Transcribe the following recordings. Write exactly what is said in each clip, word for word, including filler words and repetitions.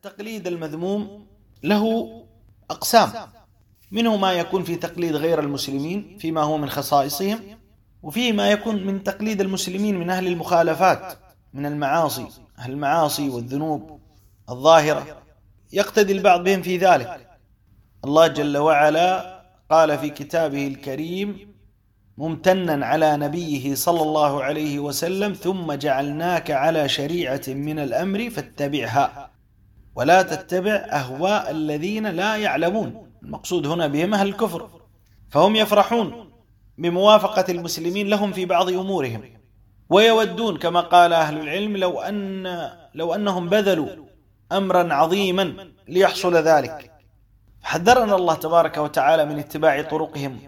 التقليد المذموم له أقسام، منه ما يكون في تقليد غير المسلمين فيما هو من خصائصهم، وفيه ما يكون من تقليد المسلمين من أهل المخالفات من المعاصي، أهل المعاصي والذنوب الظاهرة يقتدي البعض بهم في ذلك. الله جل وعلا قال في كتابه الكريم ممتنا على نبيه صلى الله عليه وسلم: ثم جعلناك على شريعة من الأمر فاتبعها ولا تتبع أهواء الذين لا يعلمون. المقصود هنا بهم أهل الكفر، فهم يفرحون بموافقة المسلمين لهم في بعض أمورهم، ويودون كما قال أهل العلم لو أن لو أنهم بذلوا أمرا عظيما ليحصل ذلك. حذرنا الله تبارك وتعالى من اتباع طرقهم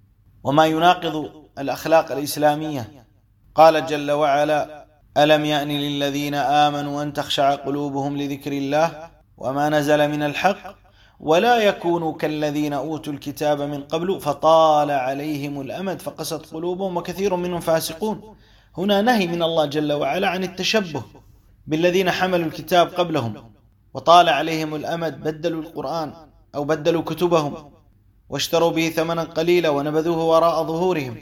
وما يناقض الأخلاق الإسلامية. قال جل وعلا: ألم يأن للذين آمنوا أن تخشع قلوبهم لذكر الله وما نزل من الحق ولا يكونوا كالذين أوتوا الكتاب من قبل فطال عليهم الأمد فقست قلوبهم وكثير منهم فاسقون. هنا نهي من الله جل وعلا عن التشبه بالذين حملوا الكتاب قبلهم وطال عليهم الأمد، بدلوا القرآن أو بدلوا كتبهم واشتروا به ثمنا قليلا ونبذوه وراء ظهورهم.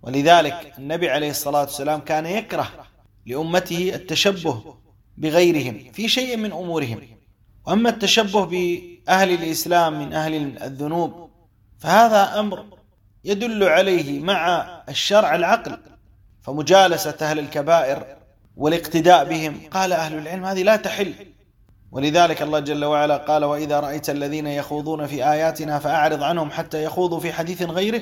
ولذلك النبي عليه الصلاة والسلام كان يكره لأمته التشبه بغيرهم في شيء من أمورهم. وأما التشبه بأهل الإسلام من أهل الذنوب فهذا أمر يدل عليه مع الشرع العقل، فمجالسة أهل الكبائر والاقتداء بهم قال أهل العلم هذه لا تحل. ولذلك الله جل وعلا قال: وإذا رأيت الذين يخوضون في آياتنا فأعرض عنهم حتى يخوضوا في حديث غيره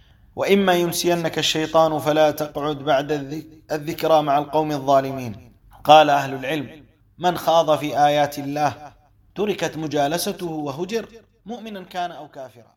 وإما ينسينك الشيطان فلا تقعد بعد الذكرى مع القوم الظالمين. قال أهل العلم: من خاض في آيات الله تركت مجالسته وهجر، مؤمنا كان أو كافرا.